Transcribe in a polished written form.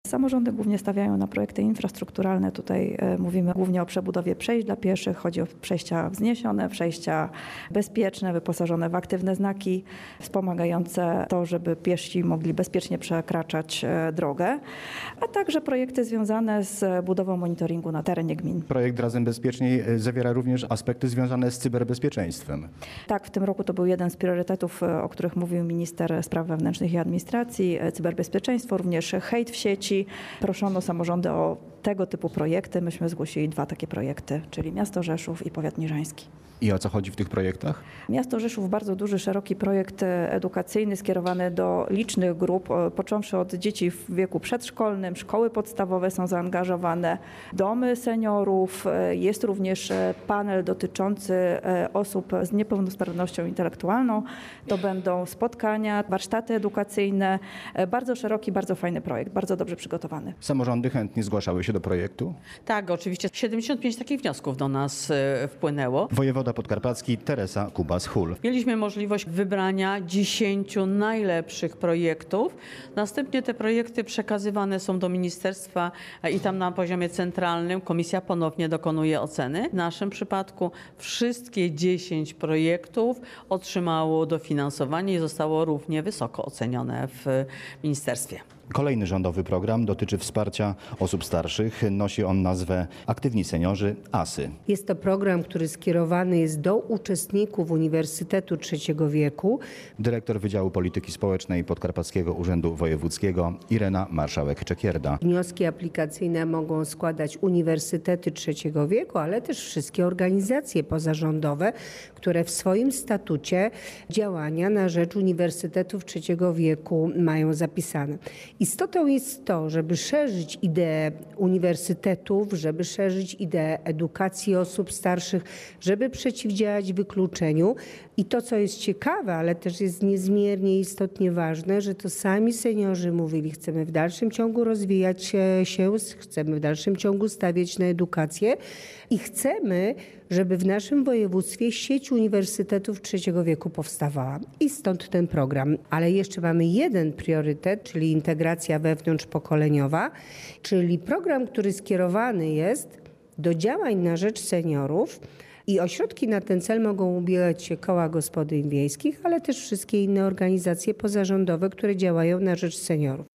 Samorządy głównie stawiają na projekty infrastrukturalne. Tutaj mówimy głównie o przebudowie przejść dla pieszych. Chodzi o przejścia wzniesione, przejścia bezpieczne, wyposażone w aktywne znaki, wspomagające to, żeby piesi mogli bezpiecznie przekraczać drogę, a także projekty związane z budową monitoringu na terenie gmin. Projekt Razem Bezpieczniej zawiera również aspekty związane z cyberbezpieczeństwem. Tak, w tym roku to był jeden z priorytetów, o których mówił minister spraw wewnętrznych i administracji, cyberbezpieczeństwo, również hejt w sieci. Proszono samorządy o tego typu projekty. Myśmy zgłosili 2 takie projekty, czyli miasto Rzeszów i powiat niżański. I o co chodzi w tych projektach? Miasto Rzeszów bardzo duży, szeroki projekt edukacyjny skierowany do licznych grup, począwszy od dzieci w wieku przedszkolnym, szkoły podstawowe są zaangażowane, domy seniorów, jest również panel dotyczący osób z niepełnosprawnością intelektualną. To będą spotkania, warsztaty edukacyjne, bardzo szeroki, bardzo fajny projekt, bardzo dobrze przygotowany. Samorządy chętnie zgłaszały się do projektu. Tak, oczywiście 75 takich wniosków do nas wpłynęło. Wojewoda podkarpacki Teresa Kubas-Hul. Mieliśmy możliwość wybrania 10 najlepszych projektów. Następnie te projekty przekazywane są do ministerstwa i tam na poziomie centralnym komisja ponownie dokonuje oceny. W naszym przypadku wszystkie 10 projektów otrzymało dofinansowanie i zostało równie wysoko ocenione w ministerstwie. Kolejny rządowy program dotyczy wsparcia osób starszych. Nosi on nazwę Aktywni Seniorzy ASY. Jest to program, który skierowany jest do uczestników Uniwersytetu Trzeciego Wieku. Dyrektor Wydziału Polityki Społecznej Podkarpackiego Urzędu Wojewódzkiego Irena Marszałek-Czekierda. Wnioski aplikacyjne mogą składać Uniwersytety Trzeciego Wieku, ale też wszystkie organizacje pozarządowe, które w swoim statucie działania na rzecz Uniwersytetów Trzeciego Wieku mają zapisane. Istotą jest to, żeby szerzyć ideę uniwersytetów, żeby szerzyć ideę edukacji osób starszych, żeby przeciwdziałać wykluczeniu. I to, co jest ciekawe, ale też jest niezmiernie istotnie ważne, że to sami seniorzy mówili, chcemy w dalszym ciągu rozwijać się, chcemy w dalszym ciągu stawiać na edukację i chcemy, żeby w naszym województwie sieć uniwersytetów trzeciego wieku powstawała. I stąd ten program. Ale jeszcze mamy jeden priorytet, czyli integracja wewnątrzpokoleniowa, czyli program, który skierowany jest do działań na rzecz seniorów. I o środki na ten cel mogą ubiegać się koła gospodyń wiejskich, ale też wszystkie inne organizacje pozarządowe, które działają na rzecz seniorów.